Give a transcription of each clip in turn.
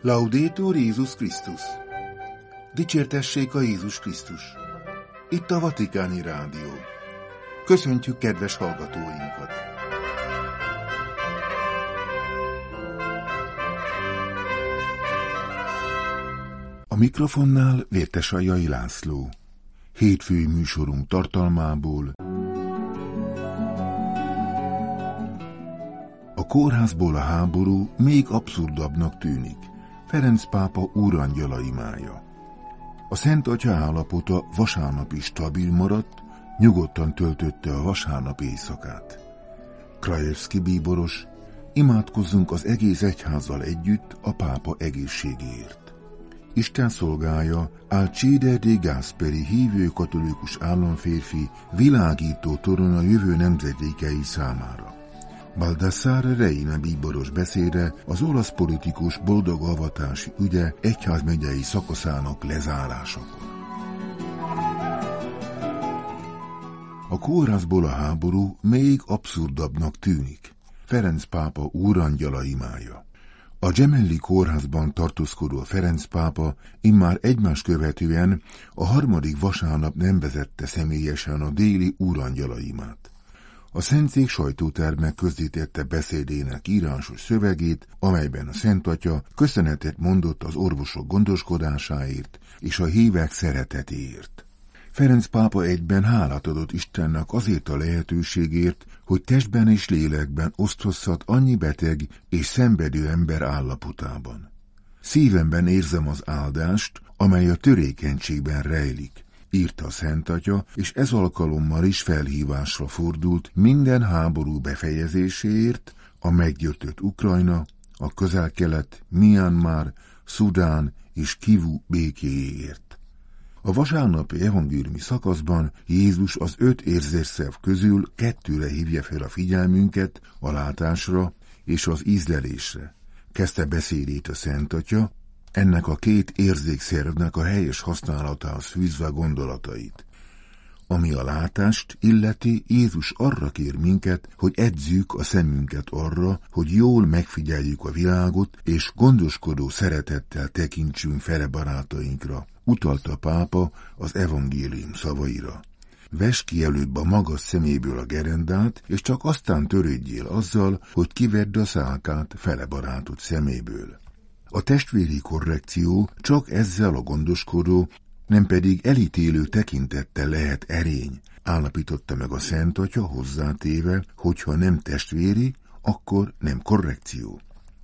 Laudetur Jézus Krisztus! Dicsértessék a Jézus Krisztus! Itt a Vatikáni Rádió. Köszöntjük kedves hallgatóinkat! A mikrofonnál Vértesajjai László. Hétfői műsorunk tartalmából: a kórházból a háború még abszurdabbnak tűnik. Ferenc pápa úrangyala imája. A Szent Atya állapota vasárnap is stabil maradt, nyugodtan töltötte a vasárnap éjszakát. Krajewski bíboros: imádkozzunk az egész egyházzal együtt a pápa egészségéért. Isten szolgája Alcide de Gasperi hívő katolikus államférfi világító torony a jövő nemzedékei számára. Baldassare Reina bíboros beszéde az olasz politikus boldog avatási ügye egyházmegyei szakaszának lezárásakor. A kórházból a háború még abszurdabbnak tűnik. Ferenc pápa úrangyala imája. A Gemelli kórházban tartózkodó Ferenc pápa immár egymást követően a harmadik vasárnap nem vezette személyesen a déli úrangyala imát. A Szentszék sajtóterme közzétette beszédének írásos szövegét, amelyben a Szent Atya köszönetet mondott az orvosok gondoskodásáért és a hívek szeretetéért. Ferenc pápa egyben hálát adott Istennek azért a lehetőségért, hogy testben és lélekben osztozhat annyi beteg és szenvedő ember állapotában. Szívemben érzem az áldást, amely a törékenységben rejlik, írta a Szent Atya, és ez alkalommal is felhívásra fordult minden háború befejezéséért, a meggyőzött Ukrajna, a Közel-Kelet, Myanmar, Szudán és Kivu békéjéért. A vasárnapi evangéliumi szakaszban Jézus az 5 érzésszerv közül 2-re hívja fel a figyelmünket, a látásra és az ízlelésre. Kezdte beszédét a Szent Atya, ennek a 2 érzékszervnek a helyes használatához fűzve gondolatait. Ami a látást illeti, Jézus arra kér minket, hogy edzjük a szemünket arra, hogy jól megfigyeljük a világot, és gondoskodó szeretettel tekintsünk fele barátainkra, utalta a pápa az evangélium szavaira. Vess ki előbb a magad szeméből a gerendát, és csak aztán törődjél azzal, hogy kivedd a szálkát fele barátod szeméből. A testvéri korrekció csak ezzel a gondoskodó, nem pedig elítélő tekintettel lehet erény, állapította meg a Szent Atya hozzátéve, hogyha nem testvéri, akkor nem korrekció.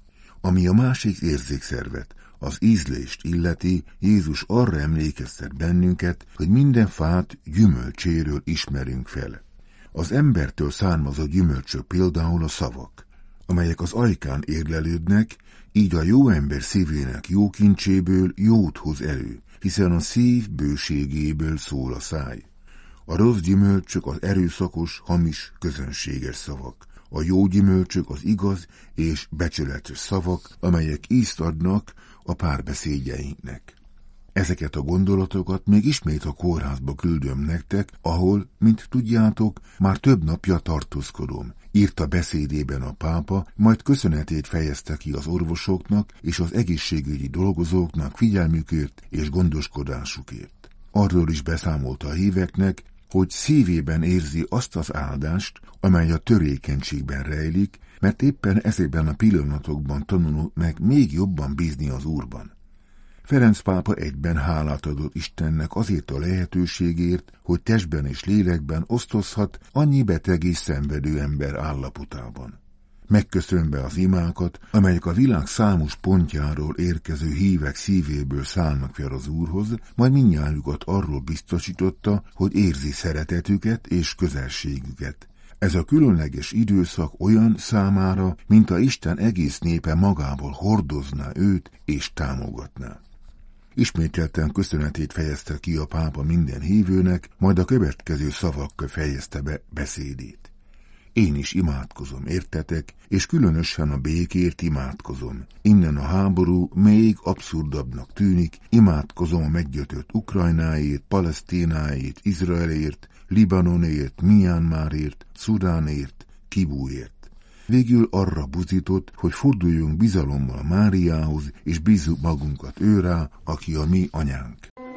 Ami a másik érzékszervet, az ízlést illeti, Jézus arra emlékeztet bennünket, hogy minden fát gyümölcséről ismerünk fel. Az embertől származó gyümölcsök például a szavak, amelyek az ajkán érlelődnek, így a jó ember szívének jó kincséből jót hoz elő, hiszen a szív bőségéből szól a száj. A rossz gyümölcsök az erőszakos, hamis, közönséges szavak. A jó gyümölcsök az igaz és becsületes szavak, amelyek ízt adnak a párbeszédjeinknek. Ezeket a gondolatokat még ismét a kórházba küldöm nektek, ahol, mint tudjátok, már több napja tartózkodom, írta beszédében a pápa, majd köszönetét fejezte ki az orvosoknak és az egészségügyi dolgozóknak figyelmükért és gondoskodásukért. Arról is beszámolt a híveknek, hogy szívében érzi azt az áldást, amely a törékenységben rejlik, mert éppen ezekben a pillanatokban tanulott meg még jobban bízni az Úrban. Ferenc pápa egyben hálát adott Istennek azért a lehetőségért, hogy testben és lélekben osztozhat annyi beteg és szenvedő ember állapotában. Megköszönve az imákat, amelyek a világ számos pontjáról érkező hívek szívéből szállnak fel az Úrhoz, majd mindnyájukat arról biztosította, hogy érzi szeretetüket és közelségüket. Ez a különleges időszak olyan számára, mint a Isten egész népe magával hordozná őt és támogatná. Ismételten köszönetét fejezte ki a pápa minden hívőnek, majd a következő szavakkal fejezte be beszédét. Én is imádkozom, értetek, és különösen a békért imádkozom. Innen a háború még abszurdabbnak tűnik, imádkozom a meggyötört Ukrajnáért, Palesztináért, Izraelért, Libanonért, Myanmarért, Szudánért, Kivuért. végül arra buzdított, hogy forduljunk bizalommal Máriához, és bízzuk magunkat őrá, aki a mi anyánk.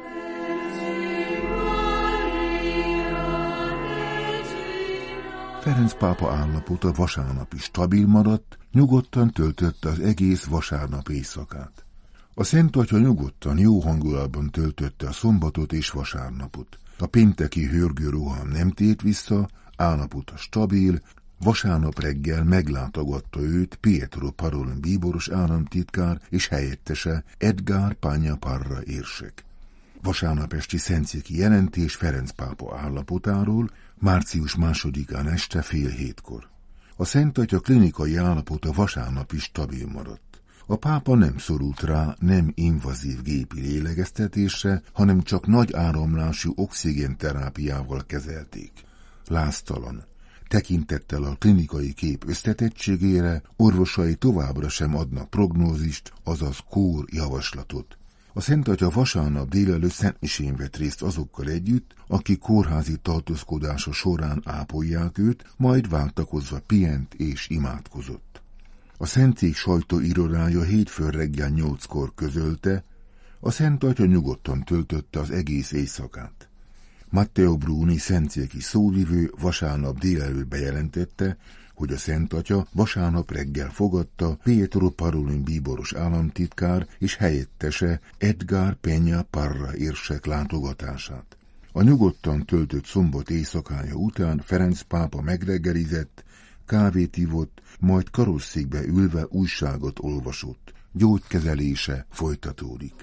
Ferenc pápa állapota vasárnap is stabil maradt, nyugodtan töltötte az egész vasárnap éjszakát. A Szent Atya nyugodtan, jó hangulatban töltötte a szombatot és vasárnapot. A pénteki hörgő roham nem tért vissza, állapota stabil, vasárnap reggel meglátogatta őt Pietro Parolin bíboros államtitkár és helyettese Edgar Pagna Parra érsek. Vasárnap esti szentszéki jelentés Ferenc pápa állapotáról, március 2-án este 6:30. A Szent Atya klinikai állapota vasárnap is stabil maradt. A pápa nem szorult rá nem invazív gépi lélegeztetésre, hanem csak nagy áramlású oxigénterápiával kezelték. Láztalan. Tekintettel a klinikai kép összetettségére, orvosai továbbra sem adnak prognózist, azaz kór javaslatot. A Szent Atya vasárnap délelőtt szentmisén vett részt azokkal együtt, akik kórházi tartózkodása során ápolják őt, majd váltakozva pihent és imádkozott. A Szentszék sajtóirodája hétfőn reggel 8-kor közölte, a Szent Atya nyugodtan töltötte az egész éjszakát. Matteo Bruni szentszéki szóvivő vasárnap délelőtt bejelentette, hogy a Szent Atya vasárnap reggel fogadta Pietro Parolin bíboros államtitkár és helyettese Edgar Pagna Parra érsek látogatását. A nyugodtan töltött szombat éjszakája után Ferenc pápa megreggelizett, kávét ivott, majd karosszékbe ülve újságot olvasott. Gyógykezelése folytatódik.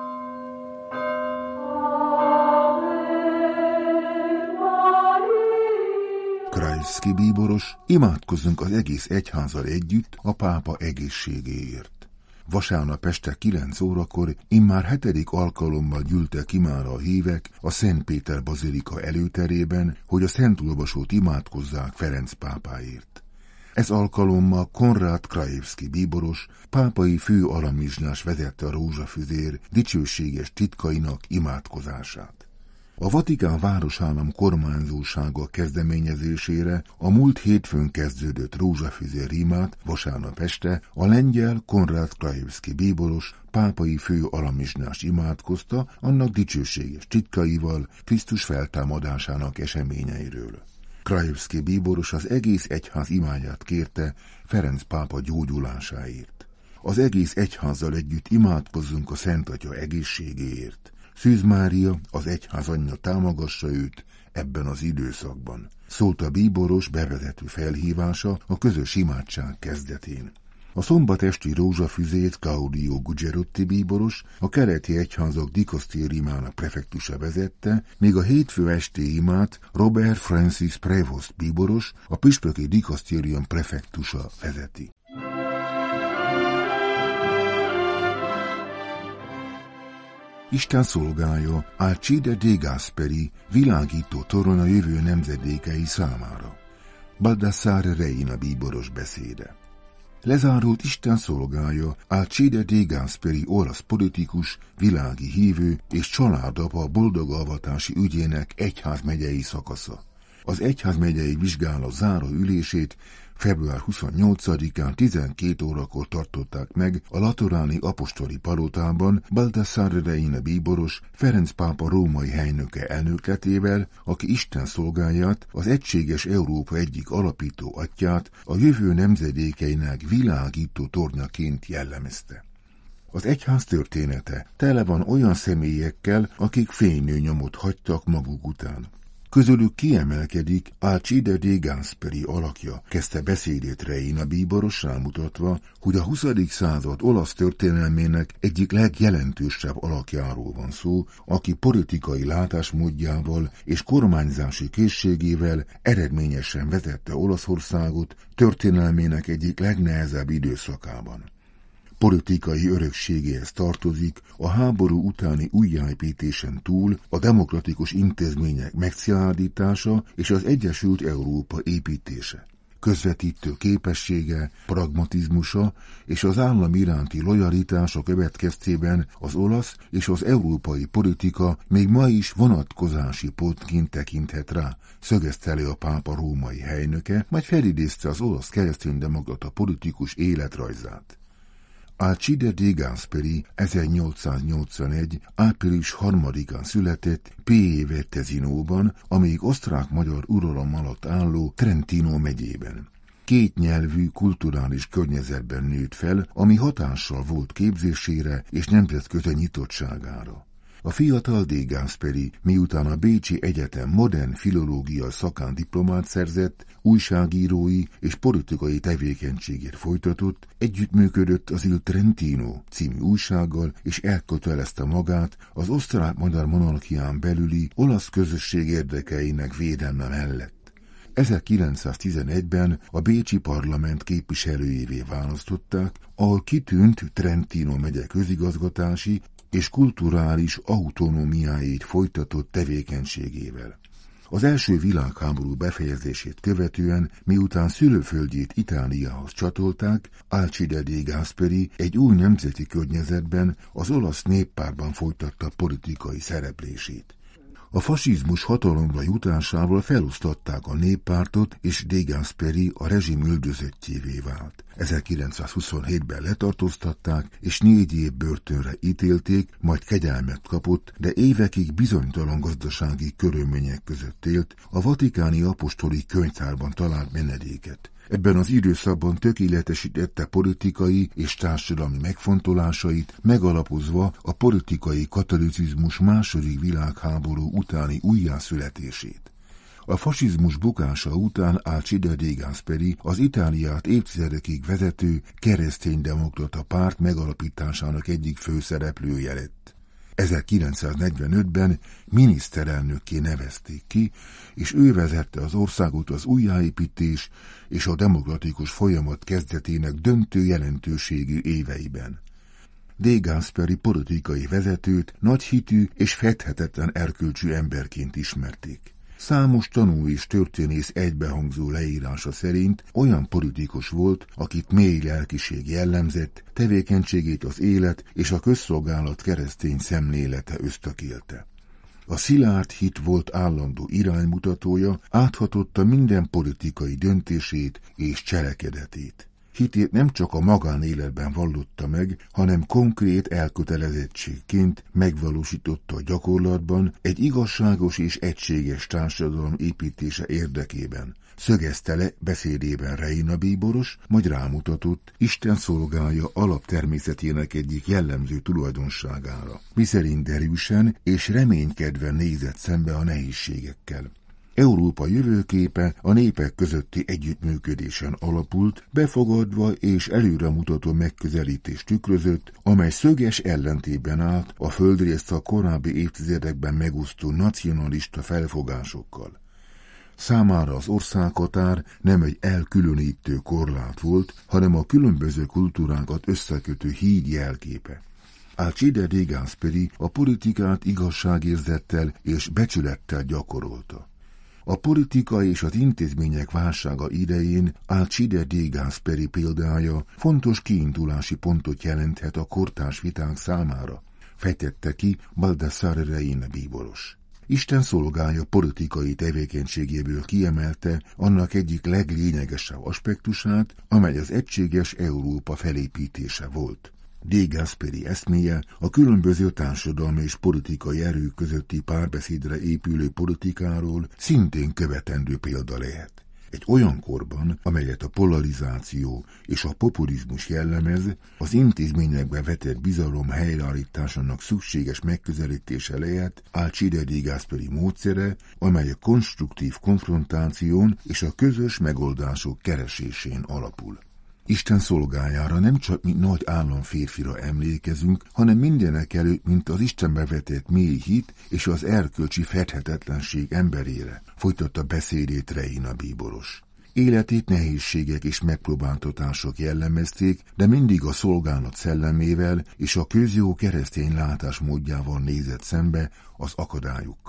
Krajewski bíboros, imádkozzunk az egész egyházzal együtt a pápa egészségéért. Vasárnap este 9 órakor immár 7. alkalommal gyűltek ki már a hívek a Szent Péter bazilika előterében, hogy a szentolvasót imádkozzák Ferenc pápáért. Ez alkalommal Konrad Krajewski bíboros, pápai fő alamizsnás vezette a rózsafüzér dicsőséges titkainak imádkozását. A Vatikán városállam kormányzósága kezdeményezésére a múlt hétfőn kezdődött rózsafüzér rímát vasárnap este a lengyel Konrad Krajewski bíboros pápai fő alamizsnás imádkozta annak dicsőséges titkaival Krisztus feltámadásának eseményeiről. Krajewski bíboros az egész egyház imádját kérte Ferenc pápa gyógyulásáért. Az egész egyházzal együtt imádkozzunk a Szent Atya egészségéért. Szűz Mária, az egyház anyja támogassa őt ebben az időszakban, szólt a bíboros bevezető felhívása a közös imádság kezdetén. A szombat esti rózsafüzét Claudio Gugerotti bíboros, a keleti egyházak dikasztériumának prefektusa vezette, míg a hétfő esti imát Robert Francis Prevost bíboros, a püspöki dikasztérium prefektusa vezeti. Isten szolgája Alcide de Gasperi világító torony a jövő nemzedékei számára. Baldassare Reina bíboros beszéde. Lezárult Isten szolgája Alcide de Gasperi olasz politikus, világi hívő és családapa boldogavatási ügyének egyházmegyei szakasza. Az egyházmegyei vizsgálat záró ülését február 28-án 12 órakor tartották meg a Lateráni apostoli palotában Baldassare Reina bíboros Ferenc pápa római helynöke elnökletével, aki Isten szolgáját, az egységes Európa egyik alapító atyját a jövő nemzedékeinek világító tornyaként jellemezte. Az egyház története tele van olyan személyekkel, akik fénylőnyomot hagytak maguk után. Közülük kiemelkedik Alcide de Gasperi alakja, kezdte beszédét Reina bíboros rámutatva, hogy a 20. század olasz történelmének egyik legjelentősebb alakjáról van szó, aki politikai látásmódjával és kormányzási készségével eredményesen vezette Olaszországot történelmének egyik legnehezebb időszakában. Politikai örökségéhez tartozik a háború utáni újjáépítésen túl a demokratikus intézmények megszilárdítása és az Egyesült Európa építése. közvetítő képessége, pragmatizmusa és az állam iránti lojalitása következtében az olasz és az európai politika még ma is vonatkozási pontként tekinthet rá, szögezte le a pápa római helynöke, majd felidézte az olasz kereszténydemokrata politikus életrajzát. Alcide de Gasperi 1881. április 3-án született Pieve-Tesinóban, amíg osztrák-magyar uralom alatt álló Trentino megyében. Kétnyelvű kulturális környezetben nőtt fel, ami hatással volt képzésére és nemzetközi nyitottságára. A fiatal de Gasperi, miután a Bécsi Egyetem modern filológia szakán diplomát szerzett, újságírói és politikai tevékenységét folytatott, együttműködött az Il Trentino című újsággal, és elkötelezte magát az osztrák-magyar monarchián belüli olasz közösség érdekeinek védelme mellett. 1911-ben a bécsi parlament képviselőjévé választották, ahol kitűnt Trentino megye közigazgatási és kulturális autonómiáit folytatott tevékenységével. Az első világháború befejezését követően, miután szülőföldjét Itáliához csatolták, Alcide de Gasperi egy új nemzeti környezetben, az olasz néppártban folytatta politikai szereplését. A fasizmus hatalomra jutásával felosztották a néppártot, és de Gasperi a rezsim üldözöttjévé vált. 1927-ben letartóztatták, és 4 év börtönre ítélték, majd kegyelmet kapott, de évekig bizonytalan gazdasági körülmények között élt, a vatikáni apostoli könyvtárban talált menedéket. Ebben az időszakban tökéletesítette politikai és társadalmi megfontolásait, megalapozva a politikai katolicizmus második világháború utáni újjászületését. A fasizmus bukása után Alcide de Gasperi az Itáliát évtizedekig vezető kereszténydemokrata párt megalapításának egyik főszereplője lett. 1945-ben miniszterelnökké nevezték ki, és ő vezette az országot az újjáépítés és a demokratikus folyamat kezdetének döntő jelentőségű éveiben. De Gasperi politikai vezetőt nagyhitű és fedhetetlen erkölcsű emberként ismerték. Számos tanú és történész egybehangzó leírása szerint olyan politikus volt, akit mély lelkiség jellemzett, tevékenységét az élet és a közszolgálat keresztény szemlélete ösztökélte. A szilárd hit volt állandó iránymutatója, áthatotta minden politikai döntését és cselekedetét. Hitét nem csak a magánéletben vallotta meg, hanem konkrét elkötelezettségként megvalósította a gyakorlatban egy igazságos és egységes társadalom építése érdekében. Szögezte le beszédében Reina bíboros, majd rámutatott Isten szolgája alaptermészetének egyik jellemző tulajdonságára, miszerint derűsen és reménykedve nézett szembe a nehézségekkel. Európa jövőképe a népek közötti együttműködésen alapult, befogadva és előremutató megközelítést tükrözött, amely szöges ellentétben állt a földrészt a korábbi évtizedekben megosztó nacionalista felfogásokkal. Számára az országhatár nem egy elkülönítő korlát volt, hanem a különböző kultúrákat összekötő híd jelképe. Alcide de Gasperi a politikát igazságérzettel és becsülettel gyakorolta. A politika és az intézmények válsága idején Alcide de Gasperi példája fontos kiindulási pontot jelenthet a kortárs viták számára, fejtette ki Baldassare Reina bíboros. Isten szolgája politikai tevékenységéből kiemelte annak egyik leglényegesebb aspektusát, amely az egységes Európa felépítése volt. De Gasperi eszméje a különböző társadalmi és politikai erők közötti párbeszédre épülő politikáról szintén követendő példa lehet. Egy olyan korban, amelyet a polarizáció és a populizmus jellemez, az intézményekbe vetett bizalom helyreállításának szükséges megközelítése lehet Alcide de Gasperi módszere, amely a konstruktív konfrontáción és a közös megoldások keresésén alapul. Isten szolgájára nem csak mint nagy államférfira emlékezünk, hanem mindenekelőtt, mint az Istenbe vetett mély hit és az erkölcsi fedhetetlenség emberére, folytatta beszédét Reina bíboros. Életét nehézségek és megpróbáltatások jellemezték, de mindig a szolgálat szellemével és a közjó keresztény látásmódjával nézett szembe az akadályokkal.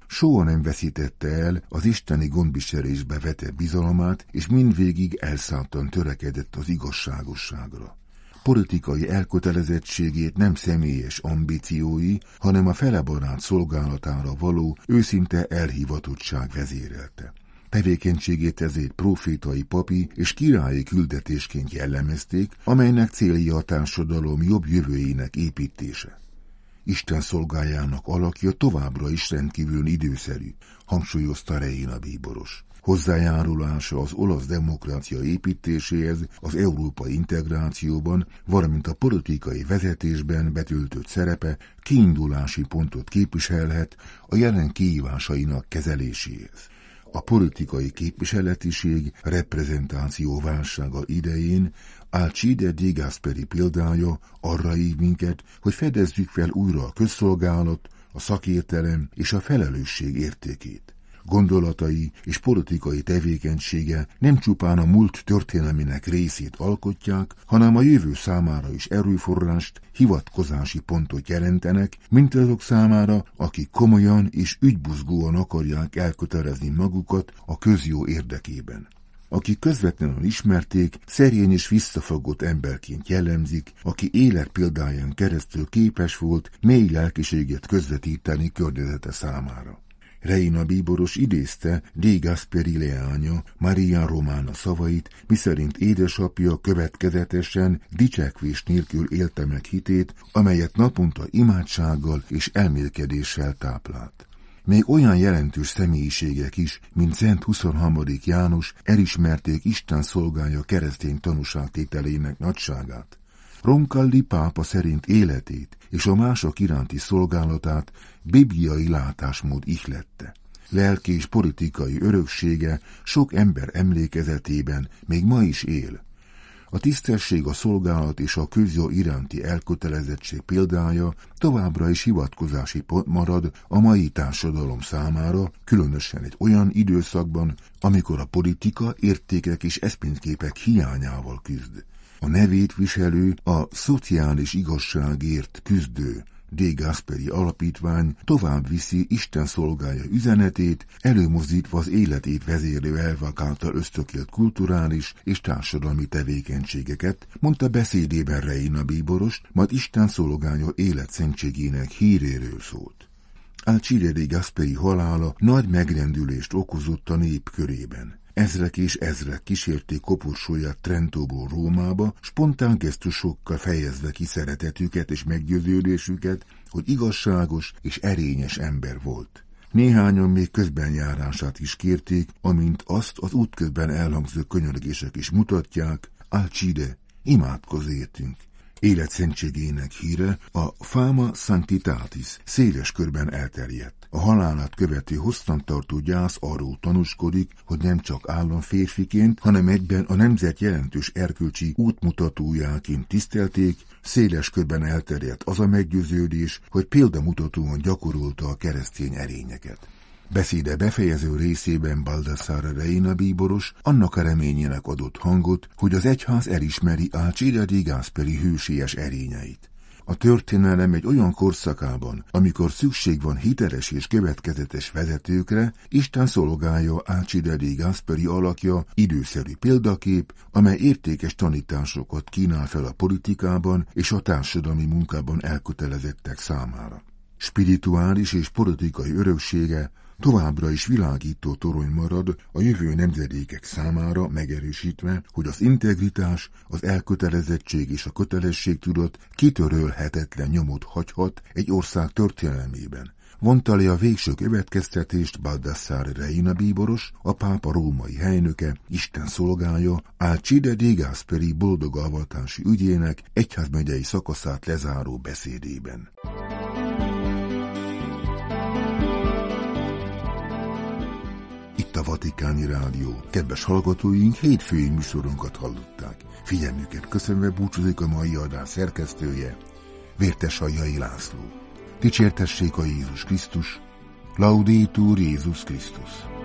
soha nem veszítette el az isteni gondviselésbe vetett bizalmát, és mindvégig elszántan törekedett az igazságosságra. Politikai elkötelezettségét nem személyes ambíciói, hanem a felebarát szolgálatára való őszinte elhivatottság vezérelte. Tevékenységét ezért profétai, papi és királyi küldetésként jellemezték, amelynek célja a társadalom jobb jövőjének építése. Isten szolgájának alakja továbbra is rendkívül időszerű, hangsúlyozta Reina bíboros. Hozzájárulása az olasz demokrácia építéséhez, az európai integrációban, valamint a politikai vezetésben betöltött szerepe kiindulási pontot képviselhet a jelen kihívásainak kezeléséhez. A politikai képviseletiség reprezentáció válsága idején Alcide de Gasperi példája arra hív minket, hogy fedezzük fel újra a közszolgálat, a szakértelem és a felelősség értékét. Gondolatai és politikai tevékenysége nem csupán a múlt történelmének részét alkotják, hanem a jövő számára is erőforrást, hivatkozási pontot jelentenek, mint azok számára, akik komolyan és ügybuzgóan akarják elkötelezni magukat a közjó érdekében. Akik közvetlenül ismerték, szerény és visszafogott emberként jellemzik, aki életpéldáján keresztül képes volt mély lelkiséget közvetíteni környezete számára. Reina bíboros idézte de Gasperi leánya, Maria Romana szavait, miszerint édesapja következetesen, dicsekvés nélkül élte meg hitét, amelyet naponta imádsággal és elmélkedéssel táplált. Még olyan jelentős személyiségek is, mint Szent 23. János elismerték Isten szolgája keresztény tanúságtételének nagyságát. Roncalli pápa szerint életét és a mások iránti szolgálatát bibliai látásmód ihlette. Lelki és politikai öröksége sok ember emlékezetében még ma is él. A tisztesség, a szolgálat és a közjó iránti elkötelezettség példája továbbra is hivatkozási pont marad a mai társadalom számára, különösen egy olyan időszakban, amikor a politika, értékek és eszményképek hiányával küzd. A nevét viselő, a szociális igazságért küzdő de Gasperi alapítvány tovább viszi Isten szolgája üzenetét, előmozdítva az életét vezérlő elvek által ösztökélt kulturális és társadalmi tevékenységeket, mondta beszédében Reina bíboros, majd Isten szolgája életszentségének híréről szólt. Alcide de Gasperi halála nagy megrendülést okozott a nép körében. Ezrek és ezrek kísérték koporsóját Trentóból Rómába, spontán gesztusokkal fejezve ki szeretetüket és meggyőződésüket, hogy igazságos és erényes ember volt. Néhányan még közbenjárását is kérték, amint azt az útközben elhangzó könyörgések is mutatják, Alcide, imádkozz értünk. Életszentségének híre, a fama sanctitatis széles körben elterjedt. A halálát követő hosszantartó gyász arról tanúskodik, hogy nem csak államférfiként, hanem egyben a nemzet jelentős erkölcsi útmutatójáként tisztelték, széles körben elterjedt az a meggyőződés, hogy példamutatóan gyakorolta a keresztény erényeket. Beszéde befejező részében Baldassare Reina bíboros annak a reményének adott hangot, hogy az egyház elismeri Alcide de Gasperi hősies erényeit. A történelem egy olyan korszakában, amikor szükség van hiteles és következetes vezetőkre, Isten szolgája Alcide de Gasperi alakja időszerű példakép, amely értékes tanításokat kínál fel a politikában és a társadalmi munkában elkötelezettek számára. Spirituális és politikai öröksége továbbra is világító torony marad a jövő nemzedékek számára, megerősítve, hogy az integritás, az elkötelezettség és a kötelességtudat kitörölhetetlen nyomot hagyhat egy ország történelmében. Vonta le a végső következtetést Baldassare Reina bíboros, a pápa római helynöke, Isten szolgája, Alcide de Gasperi boldog avatási ügyének egyházmegyei szakaszát lezáró beszédében. Itt a Vatikáni Rádió. Kedves hallgatóink, hétfői műsorunkat hallották. Figyelmüket köszönve búcsúzik a mai adás szerkesztője, Vértesajjai László. Dicsértessék a Jézus Krisztus, Laudetur Jézus Krisztus.